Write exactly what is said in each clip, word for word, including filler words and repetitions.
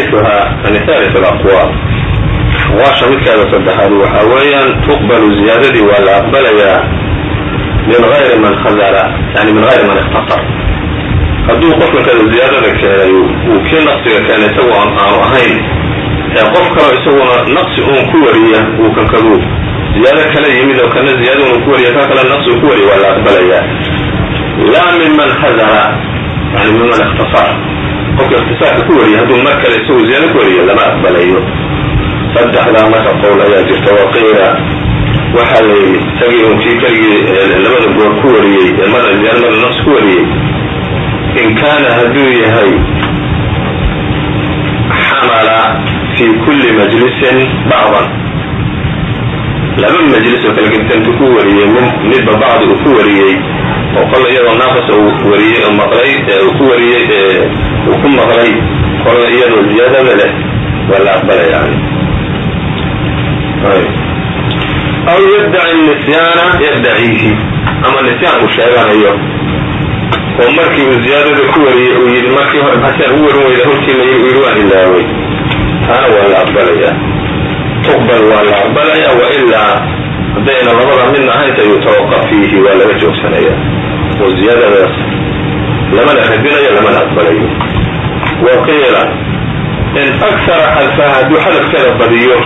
ثالثها يعني ثالث الأقوال واشا مثل هذا صدحه وحاويا تقبل زيادتي ولا أقبلها من غير من خزل يعني من غير من اختصر هدو قفل كذا زيادة وكل نقص كان يسوى عن أهين قف كانوا يسوى نقص أم كورية وكان كذو زيادة كان يميل وكان زيادة أم كورية فكان نقص كوري ولا أقبلها لا من من خزل يعني من من اختصر قفل اختصار كوري هدو مكة يسوى زيادة كورية لما أقبلها صدح لا مثل قول يا جرت وقيرا وحال تجيهم في كلي لما نقول كوري المرة زيادة من نقص كوري إن كان هدوي هاي حمل في كل مجلس بعضا لما مجلس وكلك تنتكوري نسبة بعض أكوري وقال إيضا ناقص أكوري المقري أكوري وكم مقري قال إيضا زيادة بله ولا أقبل يعني طيب. أو يدعي النسيان يدعيه أما النسيان مشاهدان أيضا ومركي وزيادة كوري ويري مركي حتى هو هو إذا هو كما يروان إلا وي هذا ولا أقبلية تقبل ولا أقبلية وإلا بين نظر منا هيت يتوقف فيه ولا يجوز سنية والزيادة بس لمن أحبنا لمن أقبلية وقيل إن أكثر حلفها دو حلف كذا بديو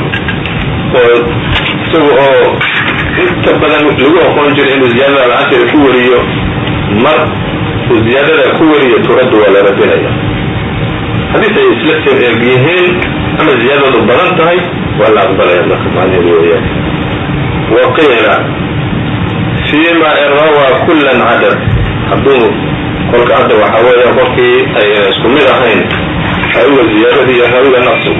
وسوء تبدأ لقوه قنجر إنه زيادة العشر كوريو مر وزيادة كورية ترد ولا ردنيا حديث يسلسل إرقيهين أما زيادة الضغنتهي ولا أقبلها لكم عن الروايات وقيل فيما إن روى كلا عدد حدوه قولك عدد وحوالي قولك أي اسكميرا هين حيوة زيادة يحاول نفسه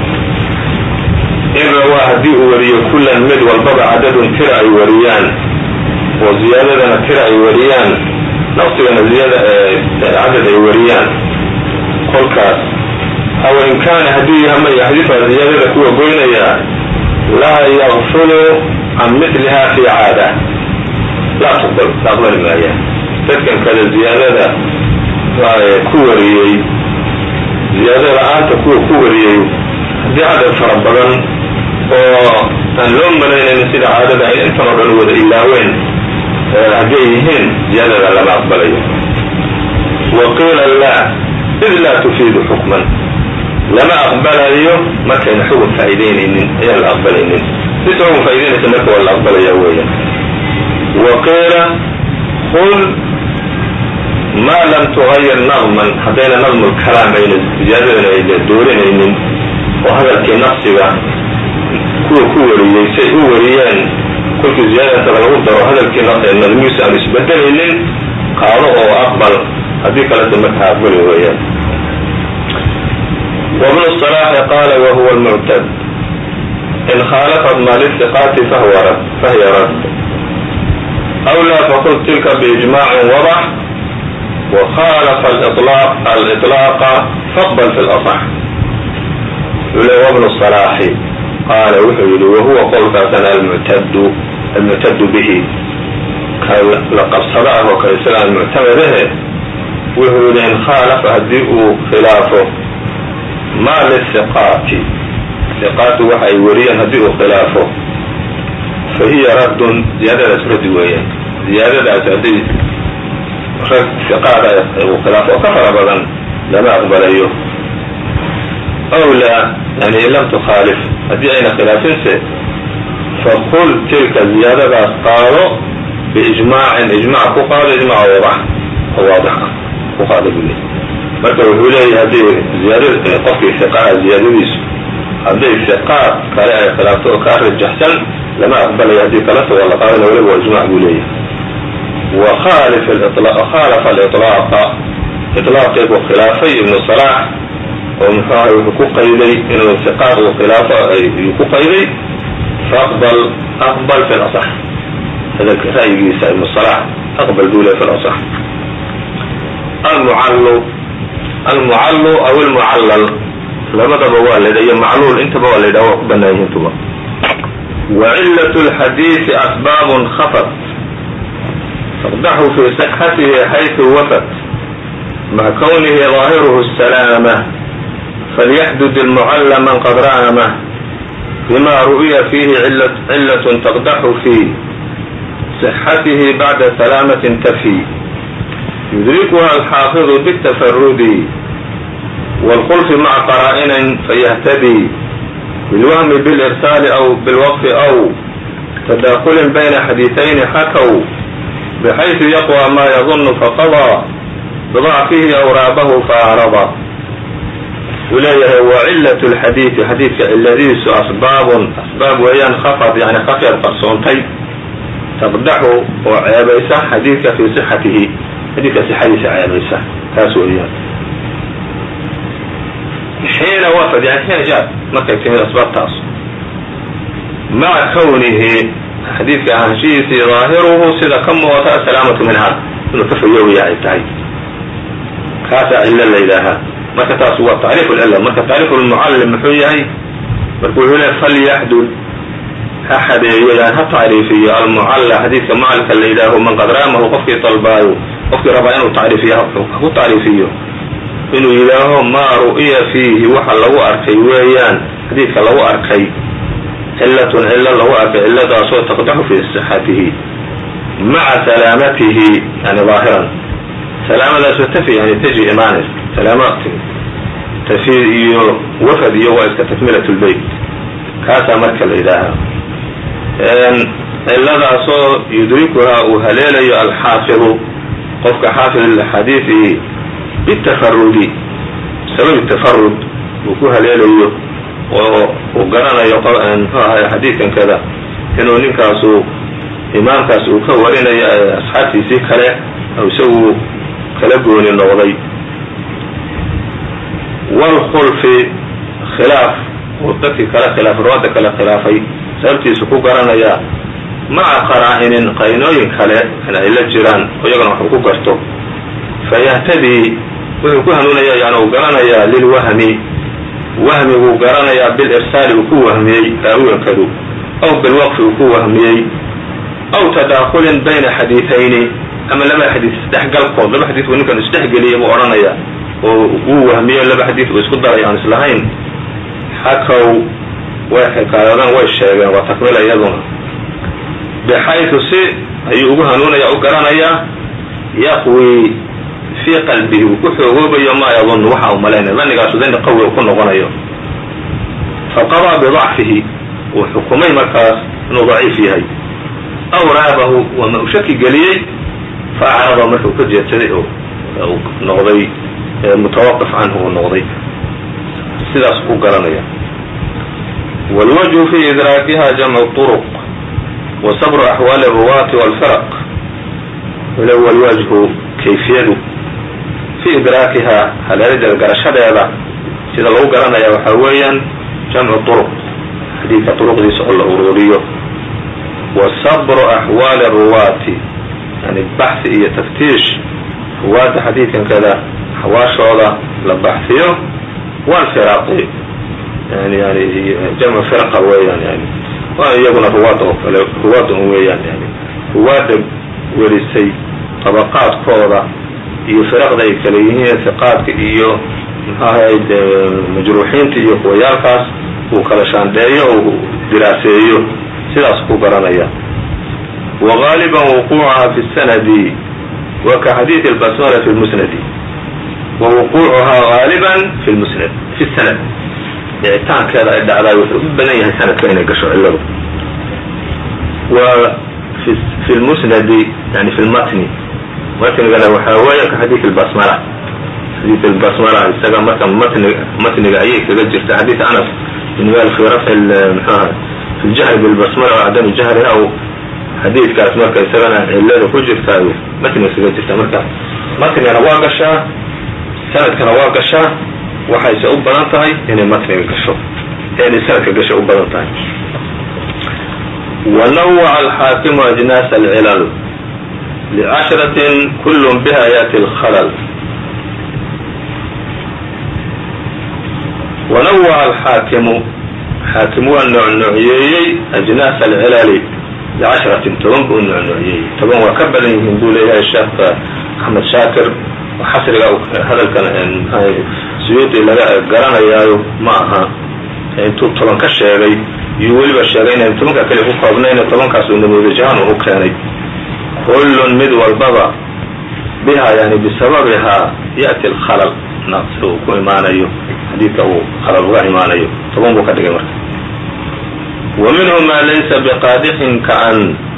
إن روى هديه وري كلا مد والبضع عدد ترعي وريان وزيادة ترعي وريان نقصي أن زيادة عدد وريان قل كاس أو إن كان هديه هم يحذفها زيادة كوة بينيا لا يغفل عن مثلها في عادة لا تقبل لا تقبل ما هي تذكر كذا زيادة كوريي زيادة الآن تكون كوريي دي عدد فربضا واللوم بلين نسير عادة أي انت ربنا وذا إلا وين هديهن زيادة لما أقبليه وقيل لا إذ لا تفيد حكما لما أقبليه ما كان حكم فائدين إنن هي الأقبلين تسعون فائدين سنك ولا أقبليه ويا وقيل قل ما لم تغير نظما حدينا نظم الكلام بين زيادة الدورين إنن وهذا كنقصها كو كوري شيء وريان كل زيادة الغرض وهذا الكنقص إن الميسى نسبة إنن قالوا وأقبل هذه كانت المتحة أقبل ويان وابن الصلاح قال وهو المعتد إن خالفت ما للثقات فهو رد فهي رد أو لا فقل تلك بإجماع وضح وخالف الإطلاق الإطلاق فاقبل في الأصح وابن الصلاح قال وحيد وهو قول فاتنا المعتد المعتد به لقد صدعه وكيسلا المعتمد به وحيد إن خالف هدئه خلافه ما للثقات ثقات وحي وريا هدئه خلافه فهي رد زيادة رد ويا زيادة أسعدي رد ثقات وخلافه كفر أبدا لما أقبل أيه أو لا يعني إن لم تخالف هذه أين خلافه فقل تلك الزيادة قالوا بإجماع إجماع فقال إجماع واضح واضح فقال بالله مركب الهولي هذه زيادة قفل الثقاء زيادة بيسو هذه الثقاء قال خلافته كارج جحسن لما أقبل هذه ثلاثة ولا قال له هو إجماع بوليه وخالف الإطلاق خالف الإطلاق إطلاق وخلافي ابن الصلاح ومحاول حقوق قيدي إنه الثقات وخلافة حقوق قيدي فأقبل أقبل في الأصح هذا رأي ابن الصلاح أقبل دولة في الأصح المعلو المعلو أو المعلل لما تبوا لدي معلول انت بوا لدي وقبناهم تبا وعلة الحديث أسباب خفت تقدح في صحته حيث وفت مع كونه ظاهره السلامة فليحدد المعل من قد رامه بما رؤي فيه علة تقدح في صحته بعد سلامة تفي يدركها الحافظ بالتفرد والخلف مع قرائن فيهتدي بالوهم بالإرسال أو بالوقف أو تداخل بين حديثين حكوا بحيث يقوى ما يظن فقضى بضعفه أو رابه فأعرض. وleeyahay وعلة الحديث xadيiثka ciladiisu أسباaب أسباaب weeyaan خفض يعني خفyad qarsoontay تqدxu oo ceebaysa xadيiثka في صحatihi xadيiثka صxadiisa ceebaysa taas weeyaan حيina wفd yani حيina jاء markay timid asbaabtaas مaعa kwnihi xadيiثka ahaanshihiisii ظاahiruhu sida ka muuqata السلاamaة minha inuu ka fayoobaya ay tahay kaasaa cilo la ydhaahaa. marka taas waa tacriif اcila. marka tacriif اlmucallim muxuu yahay? marka wuxuu le falyaxdud ha xadeeyo yani ha tacriifiyo almucalla xadiidka mucalka la yidhaaho man qad raamahu qofkii dalbaayo qofkii rabaa inuu tacriifiyo haku tacriifiyo inuu yidhaaho maa ru'ya fiihi waxa lagu arkay weeyaan xadiidka lagu arkay cilatun cilo lagu arkay ciladaasoo taqdaxu fii صixatihi maca salaamatihi yani ظaahiran salaamadaasoo tafi yani taji imaanays salaama tafiid iyo wafad iyo waa iska takmilat lbayt kaasaa marka la yidhaahaa. ciladaasoo yudrikuhaa uu haleelayo alxaafidu qofka xaafid xadiiثi bitafarudi sabab tafarud uu ku haleelayo oo uu garanayo mxuu ahay xadiidkan kada inuu ninkaasu imaamkaas uu ka warinayo asxaabtiisii kale oo isagu kala gooni noqday. wاlkhulfi khilaaf uu dadkii kala khilaafay ruwaadda kala khilaafay sababtiisu ku garanaya maca qaraa'inin qaynooyin kale in ay la jiraan oo iyagana waxuu ku garto fayahtadii wuxuu ku hanuunaya yani uu garanayaa lilwahmi wahmi wuu garanayaa bilirsaali uu ku wahmiyey raawiyankadu aw bilwaqfi uu ku wahmiyey aw tadaakulin bayna xadiiثayni ama laba xadiis isdhexgalkood laba xadiis buu ninkan isdhexgeliyay buu odhanaya oo wuu wahmiyo laba xadiis uu isku daray aan islahayn xakow way xikaayadaan way sheegeen waa takmila iyaduna bxayثu si ayuu ugu hanuunaya u garanayaa yaqwi fii qalbihi uu ku xoogoobayo maa yadun waxa uu malaynaya dannigaasu dani qawi ku noqonayo faqaضىa bضacfihi uu xukumay markaas inuu daciif yahay aw raabahu wama u shaki geliyey faacrada marka uu ka jeedsaday oo uu noqday mutawaqif canhu uu noqday sidaas ku garanaya. wاlwجه fi idraakiha jamcu طرq وصبر أحوال الرواة والفرق walow alwجه kayfiyadu في idraakiha haleelida garashadeeda sida lagu garanaya waxaa weeyaan jamcu طرq xadiidka طرqdiisa oo la ururiyo وصبر أحوال الرواة yani baxثi iyo taftiish ruwaadda xadiidkan kada xawaashooda la baxsiyo والفرaqi yani yani jamcu firqa weeyaan yani waa iyaguna ruwaadda oo kale ruwaadda un weeyaan yani ruwaadda werisay tabaqaadkooda iyo firaqda ay kale yihiin hiqaadka iyo maxaahay majruuxiinta iyo kuwayaalkaas uu kala shaandheeyo oo diraaseeyo sidaas ku garanaya. وغاaلبا وقوعha في السند وkaxadيiث البصملة في المسند ووقوعhaa غاaلبا في المسند في السند dhicitaankeeda ay dhacdaay wuxuu u badan yahay sanadka inay gasho ciladu. في المسند يعني في المتن matnigana waxaa weeya kaxadيiث البصملة xadيiث البصملة isaga marka mtn matniga ayay kaga jirta xadيiث أنس بن mال في رفع mxuha في الجهر بالبصملة وعدم جهرha أو xadiidkaas marka isagana cilada ku jirtaayo matniga isaga jirta marka matnigana waa gashaa sanadkana waa gashaa waxayse u badan tahay inay matniga gasho inay sanadka gasho u badan tahay. ونوع الحاكم أجناس العلل لعشرة كل بها يأتي الخلل. ونوع الحاكم حاكم waa نوعنوعyeeyey أجناس العلل لcشhرة toban buu nucnuciyey toban waa ka badan yihiin buu leeyahay sheekh أحmed shaakir xasriga hadalkan suyuudi laga garanayaayo ma aha intuu toban ka sheegay iyo weliba sheegay inay tobanka kale ku koobnayn tobankaas uu namuudajahaan u keenay kullun mid walbaba biha yani bisababiha ya'ti alkhalal naqsi uu ku imaanayo xadiidka uu khalal uga imaanayo toban buu ka dhigay marka wa minhu ma laysa biqaadixin kaan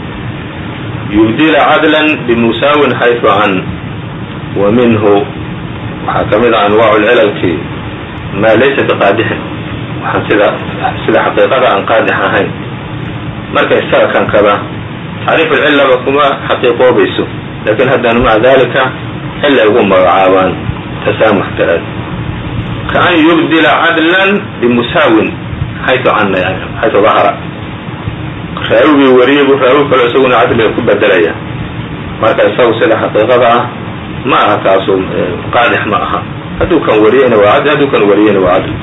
yubdila cadlan bimusaawin xayثu can wa minhu waxaa ka mid a anwaacu lcilalki maa laysa biqaadixin waxaan sida sida xaqiiqada aan qaadix ahayn marka isaga kankada tacriif alcilaba kuma xaqiiqoobayso lakin haddana maca dalika cillay ugu magacaabaan tasaamux daraad kaan yubdila cadlan bimusaawin xayثu canna yani xayثu dahara raawigii wariyay buu raawi kalo isaguna cadliga ku bedelaya marka isagu sida xaqiiqada ah ma aha kaasu qaadix ma aha hadduu kan wariyeyna waa cadli hadduu kan wariyeyna waa cadli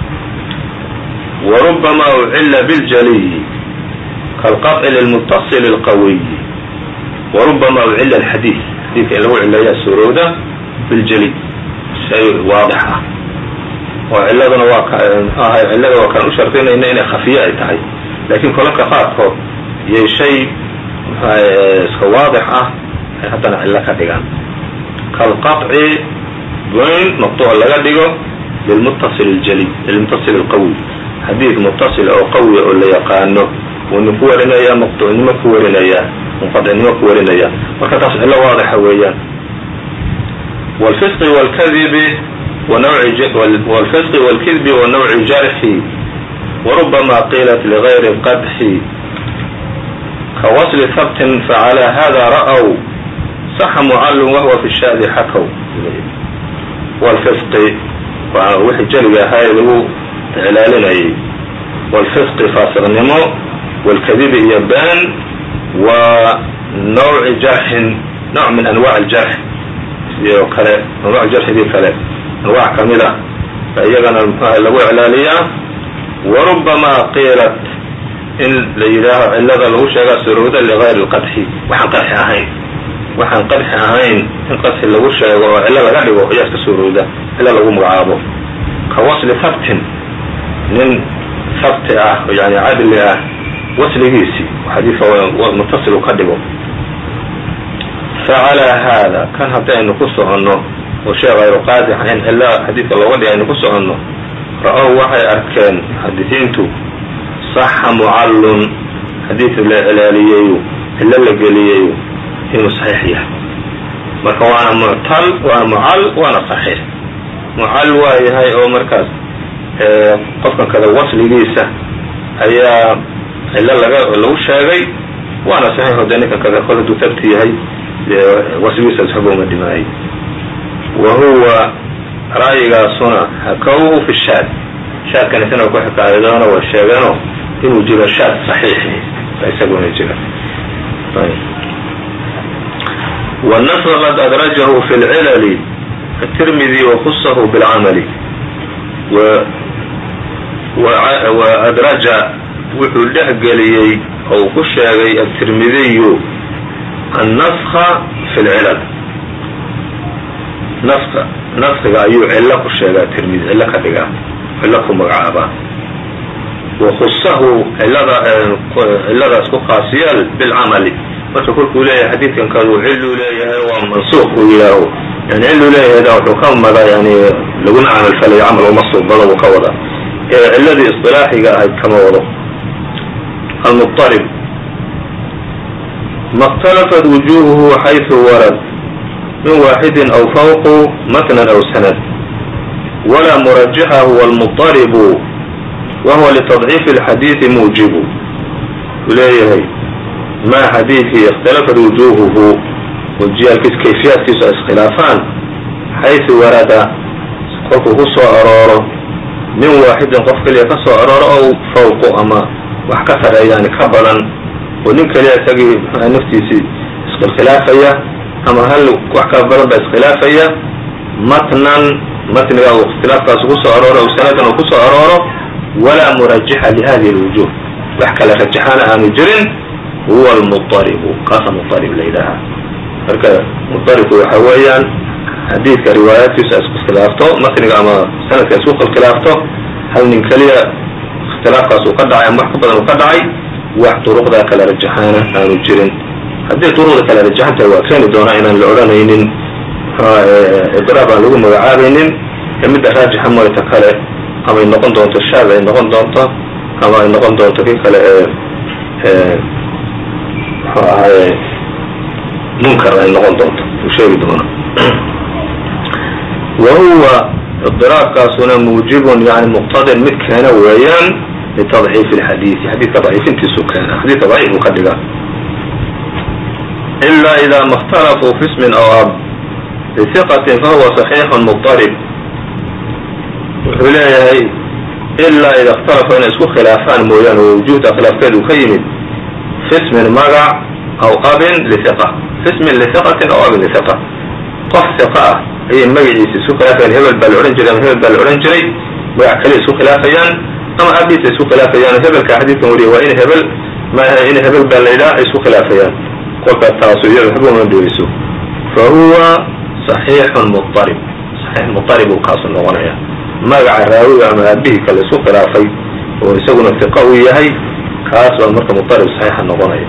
warubama ucila biاljaliy kaalqaطci lilmuttaصil اlqawiy warubama ucila alxadiid xadiidka in lagu cileeyaa suurowda biاljaliy shay waadix ah oo ciladuna waa ahay cilada waa kaan u shartinayna inay khafiye ay tahay lakin kolanka qaarkood iyay shay iska waadix ah ay haddana cilo ka dhigaan kaalqaطci goyn maqtuuc laga dhigo lilmuttaصil اljaliy lilmuttaصil اlqawiy xadiid muttaصil oo qawiya oo la yaqaano wuu nin ku warinaya maqtuucnimo ku warinaya munqadicnimo ku warinaya marka taas cilo waadixa weeyaan wاlfisqi wاlkadibi wاlfisqi wاlkidbi wa nawci jarxi warubama qiilat ligayri qadxi kawasli habtin facalى hada ra'w صaxa mucallun wahwa fi shaadi xakow wاlfisqi waa wixii jeliga ahaa lagu iclaalinayay wاlfisqi faasiqnimo wاlkadibi iyo been wa nawci jarxin nooc min anwac aljarx sidoo kale anwac jarxigii kale anwac kamid a ba iyagana mxuaha lagu iclaaliyaa warubama qiilat in la yidhaaho cilada lagu sheegaa surowda ligayri اlqadxi waxaan qadxi ahayn waxaan qadxi ahayn in qadxi lagu sheego oo cilo laga dhigo ayaa iska suurowda cilo lagu magacaabo ka wasli habtin nin habti ah yani cadli ah wasligiisii xadiidka muttasil ka dhigo facalaa haada kan haddii aynu ku soconno oo shay hayru qaadix in cilo xadiidka looga dhiga aynu ku soconno ra-ow waxay arkeen muxadisiintu saxa mucallun xadiid la cilaaliyeeyo cilo la geliyeeyo inuu saxiix yahay marka waana muctal waana mucal waana saxiix mucal waa yahay oo markaas qofkan kada wasligiisa ayaa cilo laga lagu sheegay waana saxiix oo de ninkan kada kol hadduu sabti yahay wasligiisa waxba uma dhimaayay wa huwa ra'yigaasuna hakawhu fi shaad shaadkan isna ku xikaayadoona waa sheegeeno inuu jiro shaad saxiixi isaguna jira والنص qad أdرجه في العلل الترمذي وخصه بالcمل وأdرج wuxuu dhexgeliyey ou ku sheegay الترمذي النسخ في العلل نسخga ayuu cilo ku sheegaa تrmذي cilo ka dhigaa cilo ku magacaabaa وخصahu ciladaas ku khaasyaal بالcمل marka kolkuu leeyahay xadiidkan kadu ciluu leeyahay waa mansuuq uu yidhaaho yani ciluu leeyahay wuxuu ka mada yani laguna camal falayo camal uma suubado buu ka wada ee ciladii isilaaxiga ahayd kama wado almuطarib ma اkhtalafat wujuhuhu xayثu warad min waaxidin aw fawqu matnan aw sanad walaa murajaxahu wاlmuطaribu wahuwa litadciif اlxadiiثi muujibu uu leeyahay ma xadiidkii اkhtalafat wujuhuhu wajiyaalkiis kayfiyaadkiisu ay iskhilaafaan xayثu warada kolkuu ku soo arooro min waaxidin qof keliya ka soo arooro ow fawqu ama wax ka sareeya yani ka badan oo nin keliya isagii naftiisii iskhilaafaya ama hal wax ka badan ba iskhilaafaya matnan matniga uu ikhtilaafkaas ku soo arooro o sanadan uu ku soo arooro walaa murajixa lihadihi اlwujuh wax kale rajaxaana aanu jirin huwa almuطaribu kaasa muطarib la yidhaahaa marka muطaribku waxa weeyaan xadiidka riwaayaadkiisa isku khilaafto matniga ama sanadka isku khilaafto hal nin keliya ikhtilaafkaas uu ka dhacay ama wax ka badan uu ka dhacay wax duruqdaa kala rajaxaana aanu jirin haddii duruqda kala rajaxantahay waa keeni doonaa inaan la odhanaynin idraab aan lagu magacaabaynin ee midda raajixa moyta kale ama ay noqon doonto shaad ay noqon doonto ama ay noqon doonto kii kale ee muxuu ahaye munkar ay noqon doonto uu sheegi doono wahuwa idraabkaasuna muujibun yani muqtadin mid keena weeyaan litadciif alxadiidi xadiidka daciifintiisu keena xadiidka daciif uu ka dhiga ila ida ma اkhtalafuu fi ismin aw ab lihiqatin fahuwa صaxiixun muqtarib wuxuu leeyahay ilaa ida اkhtalafuu inay isku khilaafaan mooyaane oo wujuhda khilaafkeedu ka yimid fi ismin magac aw abin lihiqa fi ismin lihiqatin aw abin lihiqa qof hiqa ah ayay magaciisa isku khilaafayaan hebel baa la odhan jiray ama hebel baa la odhan jiray magac kale isku khilaafayaan ama abiisa isku khilaafayaan hebelka xadiidkan wariya waa in hebel maaha in hebel baa la yidhaha ay isku khilaafayaan kolka taasu iyada waxba uma dhoweyso fa huwa صaxiixun muطarib saxiix muطarib uu kaasu noqonaya magaca raawiga ama aabihii kale isku khilaafay oo isaguna hiqa uu yahay kaas baa marka muطarib saxiixa noqonaya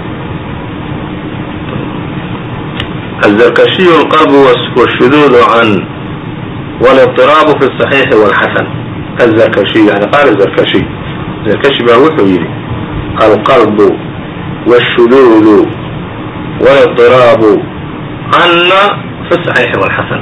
الزركشي القلب والشذوذ عن والاضطراب في الصحيح والحسن الزركشي يعني قال الزركشي الزركشي بقى يري القلب والشذوذ والاضطراب عنا في الصحيح والحسن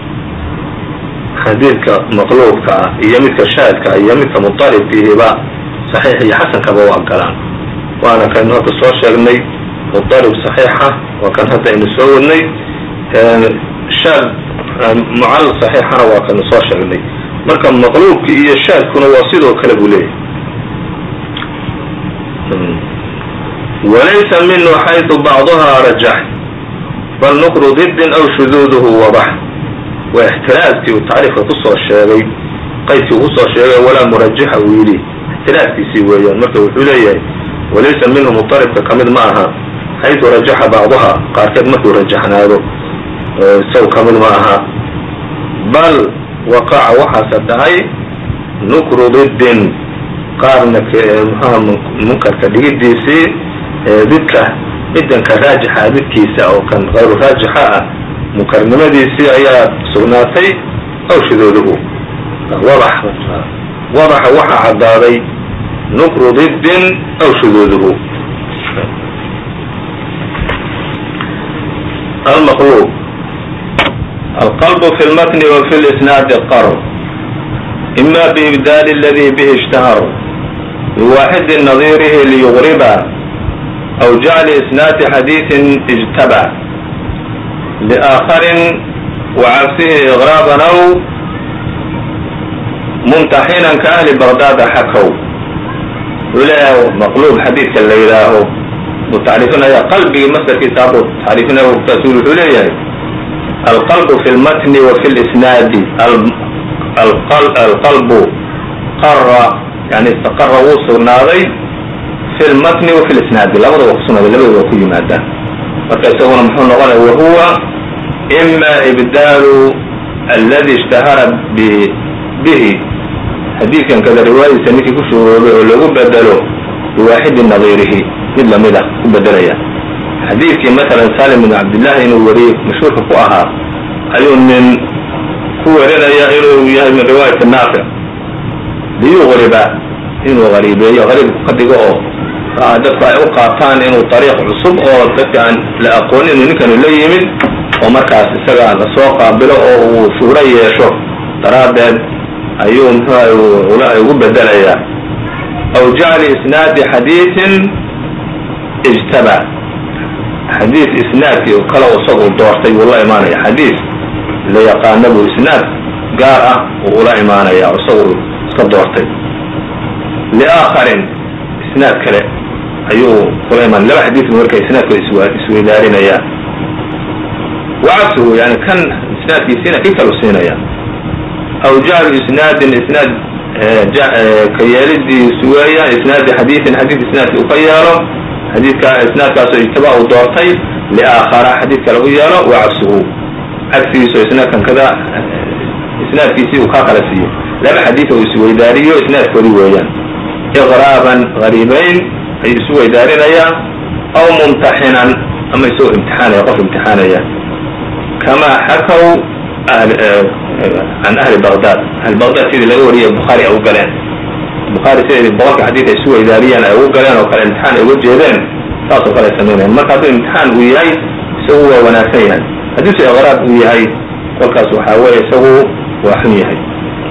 حديثك مقلوبك يمتك شاهدك يمتك مضطرب فيه بقى صحيح هي حسن كبوا الكلام وانا كان هذا الصور شاغلني مضطرب صحيحة وكان حتى إن سووني شاذ معلق صحيحة وكان صار شغلي مركب مطلوب هي الشاذ كنا واصله وكلبوا ليه وليس منه حيث بعضها رجح بل نقر ضد أو شذوذه وضح واحترازتي وتعريف قصة الشاذي قيس قصة الشاذي ولا مرجحة ويلي احترازتي سويا مركب الحلية وليس منه مضطرب كمد معها حيث رجح بعضها قال كد مكو رجحنا هذا سو كمل معها بل وقع وحسد هاي نكر ضد قارنك منكر كديد دي سي ضدك جدا كراجحة ضدكيسة او كان غير راجحة مكرمة دي سي ايات سغناتي او شذوذه وضح وضح وحى عداري نكر ضد او شذوذه المقلوب القلب في المتن وفي الإسناد القرب إما بإبدال الذي به اشتهر بواحد نظيره ليغربا أو جعل إسناد حديث اجتبع لآخر وعكسه إغرابا أو ممتحنا كأهل بغداد حكوا ولا مقلوب حديث الليلة وتعرفنا يا قلبي مثل كتابه تعرفنا وتسول عليه القلب في المتن وفي الإسناد القلب, القلب قر يعني استقر وصل ناضي في المتن وفي الإسناد لابد وقصنا باللبد وكل مادة وكسونا محمد غنى وهو إما إبدال الذي اشتهر به حديثا كذا رواية سنتي كشف ولو بدلوا بواحد نظيره مثل ماذا بدليا حديث مثلا سالم بن عبد الله انه وريه مشهور فقهاء ايو من هو رأي يا من رواية النافع ليغرب انه غريب يا غريب قد يقول دفع وقعتان انه طريق عصب او دفع لاقول انه كان لا يمد ومركز سغا لسوق بلا او سوري يشوف تراد ايوم ولا يبدليا او جعل اسناد حديث اجتبع حديث اسنادي وكلا وصغوا دورتي والله إيمانيا حديث لا يقانبه اسناد قارة ولا إيمانيا وصغوا دورتي لآخر اسناد كلا أيوه ولا إيمان لا حديث مركا اسناد اسوي دارين يا وعكسه يعني كان اسناد يسينا كيف كانوا سينا يا أو جعل اسناد اسناد كيالدي سويا اسناد حديث حديث اسناد وخياره حديث اسناد كاسو يتبعه دورتي لآخر حديث كالغيارة وعكسه cagsigiiso isnaadkan kada isnaadkiisii uu kaa kala siiyo laba xadiid oo isweydaariyo isnaadkoodii weeyaan iqraaban gariibayn ay isu weydaarinayaan aw mumtaxinan ama isoo imtixaanaya qof imtixaanaya kamaa xakaw can ahli baghdad ahli baghdad sidii laga wariyay bukhaari ay u galeen bukhaari sidii boqolka xadiid ay isu weydaariyeen ay ugu galeen oo kale imtixaan ay uga jeedeen saasoo kale ay samaynayaan marka hadduu imtixaan uu yahay isagu waa wanaagsan yahay haddiise iqraab uu yahay kolkaas waxaa weeye isagu waa xun yahay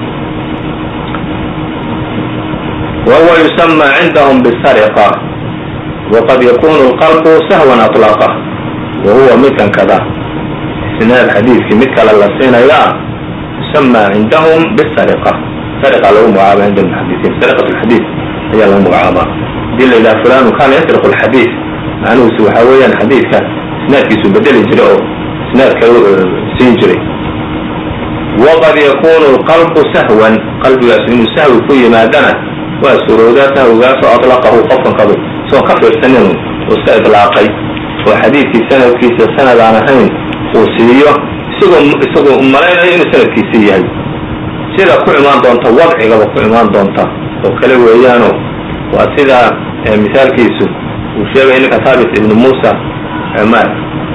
wahuwa yusamى cindahum bsariqa waqad yakunu lqalbu sahwan aطlaqa wahuwa midkan kada isnaad xadiidkii mid kale la siinayaa yusamى cindahum bsariqa sariqa lagu magacaaba cinda lmuxadisiin sariqat lxadiid ayaa lagu magacaabaa hadii la yidhaha fulanu kana yasriq lxadiid macnuhuusi waxaa weeyaan xadiidka isnaadkiisu bedeli jiray oo isnaadka siin jiray waqad yakunu lqalbu sahwan qalbigaas inuu sahwi ku yimaadana waa suroodaa sahwigaasoo aطlaqahu qofkan kadu isagoo ka fiirsanin uu iska iطlaaqay oo xadiidkii sanadkiisa sanad aan ahayn uu siiyo isagoo isagoo malaynayo inuu sanadkiisii yahay sida ku imaan doonta wadcigaba ku imaan doonta oo kale weeyaano waa sida misaalkiisu uu sheegay ninka thaabit ibn musa mal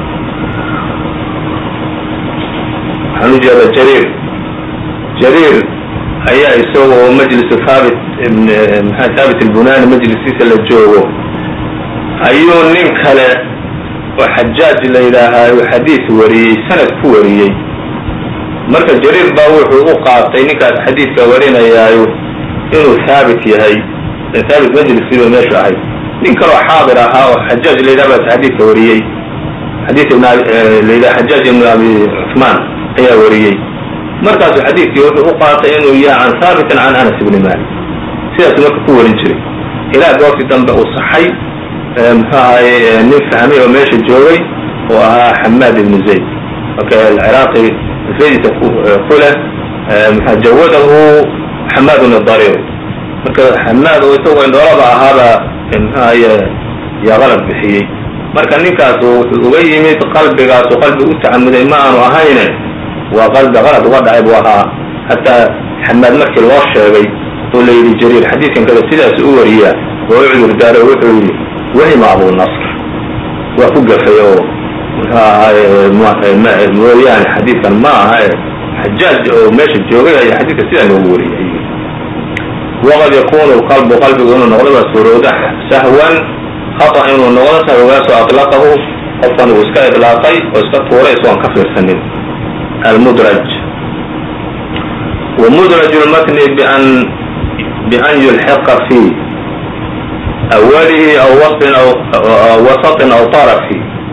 waxaan ujeeda jariir jariir ayaa isagoo majlisu thaabit ibn maxaa thaabit albunani majliskiisa la joogo ayuu nin kale oo xajaaj la yidhaahaayo xadiid wariyey sanad ku wariyey marka jariir baa wuxuu u qaatay ninkaas xadiidka warinayaayo inuu thaabit yahay thaabit majliskiiba meeshu ahay nin kaloo xaadir ahaa oo xajaaj la yidhaha baa xadiidka wariyey xadiid ibn la yidhaha xajaaj ibn abi cuثmaan ayaa wariyey markaasu xadiidkii wuxuu u qaatay inuu yahay can haabitin can anas ibni malik sidaasu marka ku warin jiray ilaa goortii dambe uu saxay muxuu ahaye nin fahmay oo meesha joogay oo ahaa xamaad ibnu zayd marka alciraaqi fadiisa ku leh jawadahu xamaadun adariir marka xamaad oo isagoo indhoolaba ahaaba muxuu ahaye yaa qalab bixiyey marka ninkaasu wuxuu uga yimid qalbigaasu qalbi u tacamuday ma aanu ahayne waa qalbi qalad uga dhacay buu ahaa hataa xamaad markii loo sheegay oo la yidhi jariir xadiidkan kada sidaas u wariya oo u cudur daaro wuxuu yidhi wahima abu nasr waa ku gafay oo muxuu ahaye mooyaane xadiidkan ma aha xajaaj oo meesha joogay ayaa xadiidka sidaa noogu wariyay waqad yakunu lqalbu qalbigu inuu noqdo baa suurooda sahwan khata inuu noqdo sahwigaasoo aطlaqahu qofkan uu iska iطlaaqay oo iska tuuray isagoon ka fiirsanin المدرج ومدرج المتن بأن بأن يلحق في أوله أو وسط أو وسط أو طرف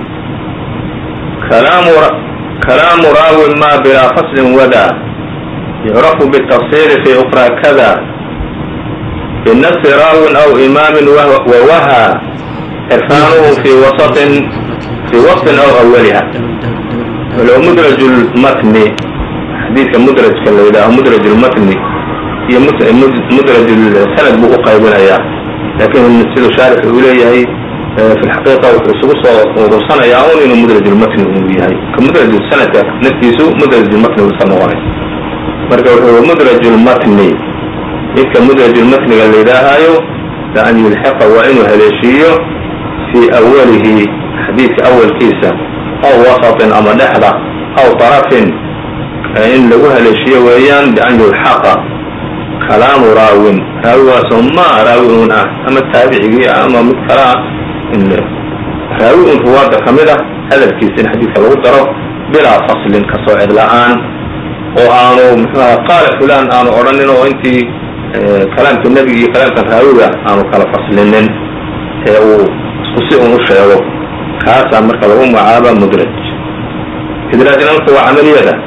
كلام كلام راو ما بلا فصل ودا يعرف بالتفسير في أخرى كذا بالنص راو أو إمام ووهى إرفانه في وسط في وسط أو أولها ولو مدرج المتن حديث مدرج كلا إذا مدرج المتن هي مدرج السند بو قيبنا لكن سيد شارح إليه في الحقيقة وسوس وصنع يعون إنه مدرج المتن هي كمدرج السند نفسه مدرج المتن وصنعه مركب هو مدرج المتن إذا مدرج المتن قال إذا هايو لأن يلحق وإنه هلاشيه في أوله حديث أول كيسة أو وسط أما نحرة أو طرف إن لقوها لشيء ويان بأن يلحق كلام راو راو ثم راوون أما التابعي أما مثلا إن راوون فواد كاملة هذا الكيسين حديث الوتر بلا فصل كصاعد الآن وأنا قال فلان أنا أرنن وأنت كلام النبي كلام راوي أنا قال فصل لن وسوسي ونشيره خاصة مركب لهم معابا مدرج إدراج الأمر هو عملية ده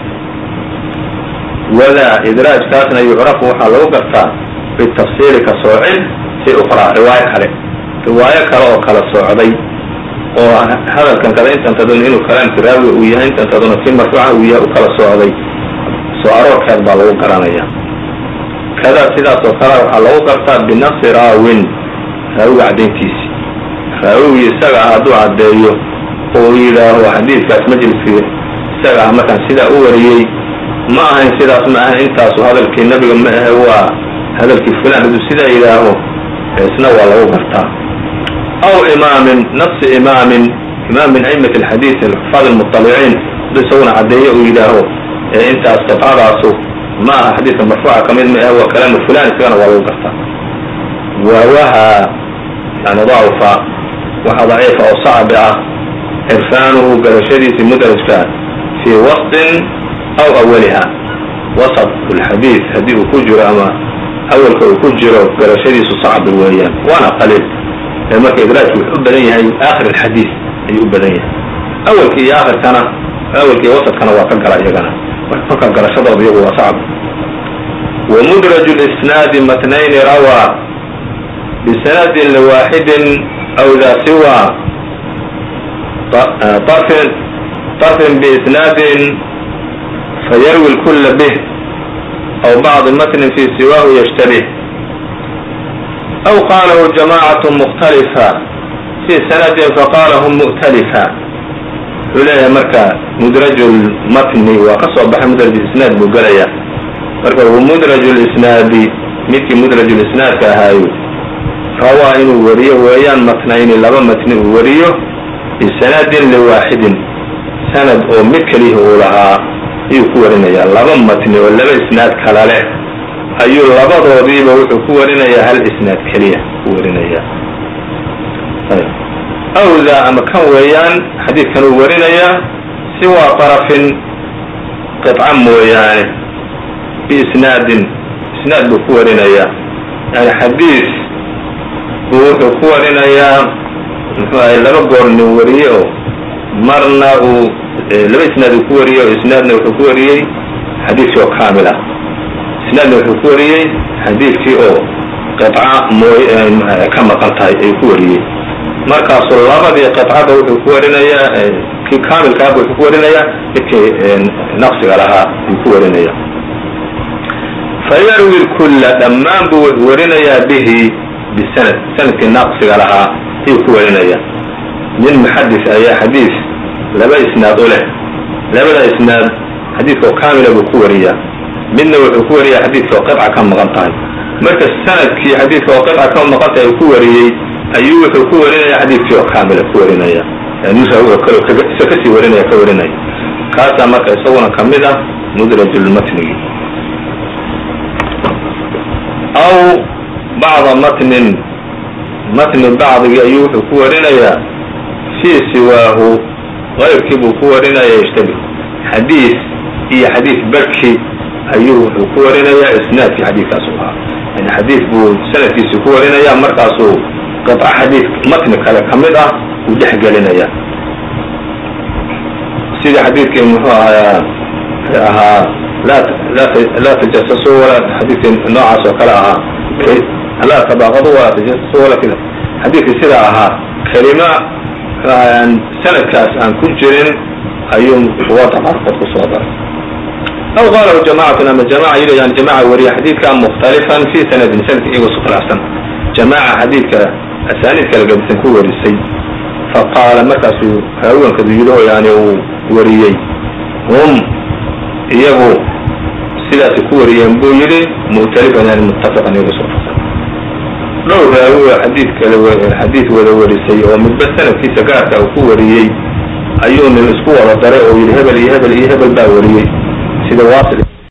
ولا إدراج كاسنا يعرف وحلو قرطان بالتفسير كصوعي في أخرى رواية عليه رواية كلا وكلا صوعي وهذا كان كذا أنت تظن إنه كلام تراوي وياه أنت تظن في مرفوعة وياه وكلا صوعي صوعرو كان بالو قرانيا كذا سيدا صوكرا وحلو قرطان بالنص راوين راوي عدين تيسي راوي يساق هادو عدايو oo yidhaaho xadiidkaas majliskii isaga ah markaan sidaa u wariyey ma ahayn sidaas ma ahayn intaasu hadalkii nabiga ma ahe waa hadalkii fulan haduu sidaa yidhaaho isna waa lagu gartaa. aw imaamin nafsi imaamin imaam min aimati alxadiid alxufaad almuطaliciin haduu isaguna caddeeyo uu yidhaaho intaas qibcadaasu ma aha xadiidka marfuuca kamid ma ahe waa kalaamu fulan isagana waa lagu gartaa. wawaha yani dacfa waxa daciifa oo sacbi ah irfaanuhu garashadiisi mudrajka fii wasطin aw awaliha wasط اlxadiid haddii uu ku jiro ama awalka uu ku jiro garashadiisu sacbi weeyaan waana qaliil marka idraajku wuxuu u badan yahay aakhir اlxadiid ayuu u badan yahay awalki iyo aakhirkana awalki iyo wasadkana waa ka gala iyagana marka kolka garashadooda iyagu waa sacbi. wamudraj اlisnaadi matnayni rawaa bisanadin liwaaxidin aw daa siwa طرفin طرفin biisnaadin fayarwi اlkula bih aw bacضi matnin fi siwaahu yashtabih aw qalahu jamacaة mukhtalifa fi sanadin faqaalahum mu'talifa. wuxuu leeyahay marka mudraj lmatni waa ka soo baxay mudraj isnaad buu gelaya marka mudraj lisnaadi midkii mudraj lisnaadka ahaayo rawaa inuu wariyo weeyaan matnayni laba matni uu wariyo bisanadin liwaaxidin sanad oo mid keliya uu lahaa ayuu ku warinayaa laba matni oo laba isnaad kala leh ayuu labadoodiiba wuxuu ku warinayaa hal isnaad keliya ku warinayaa. awda ama kan weeyaan xadiidkan uu warinayaa siwaa طarafin qطca mooyaane biisnaadin isnaad buu ku warinayaa yani xadiid buu wuxuu ku warinayaa muxuu ahay laba goor nin wariye oo marna uu laba isnaad uu ku wariyey oo isnaadna wuxuu ku wariyey xadiidkii oo kaamil ah isnaadna wuxuu ku wariyey xadiidkii oo qطca mooy ka maqan tahay ayuu ku wariyey markaasu labadii qطcada wuxuu ku warinayaa kii kaamilkaaba wuxuu ku warinayaa midkii naqsiga lahaa ayuu ku warinaya. fayarwi اlkula dhammaan buu warinayaa bihi bisanad sanadkii naqsiga lahaa ayuu ku warinaya. nin muxadis ayaa xadiis laba isnaad u leh labada isnaad xadiidka oo kaamila buu ku wariyaa midna wuxuu ku wariyaa xadiidka oo qطca ka maqan tahay marka sanadkii xadiidka oo qطca ka maqan tahay uu ku wariyey ayuu wuxuu ku warinaya xadiidkii oo kaamila ku warinaya isa kasii warinaya ka warinaya kaasaa marka isaguna kamid ah mudraj lmatnigi. aw bacda matnin matni bacdigi ayuu wuxuu ku warinayaa fii siwaahu qayrkii buu ku warinaya yashtabi xadiis iyo xadiis barki ayuu wuxuu ku warinayaa isnaadkii xadiidkaas u ahaa yani xadiis buu sanadkiisi ku warinaya markaasuu qطca xadiid matni kale kamid ah uu dhex gelinaya sida xadiidkii muxuu ahaa ahaa laa tajasasu walaa xadiidkii noocaas oo kale ahaa laa tabaaqadu walaa tajasasu walaa kida xadiidkii sidaa ahaa kelima sanadkaas aan ku jirin ayuu wada qarqod ku soo daray. aw qaalahu jamacatun ama jamaca yidhi yani jamaca wariya xadiidka mukhtalifan fi sanadin sanadka iyagoo su khilaafsan jamaca xadiidka asaaniid kala gadisan ku warisay faqaala markaasuu haawankadu yidhi oo yani uu wariyey hum iyagu sidaasay ku wariyeen buu yidhi mu'talifan yani muttafaqan iyagu soo fasan dhowr raawi oo xadiid kale xadiid wada warisay oo midba sanadkiisa gaarka uu ku wariyey ayuu nin isku wada daray oo yidhi hebel iyo hebel iyo hebel baa wariyey sida waasil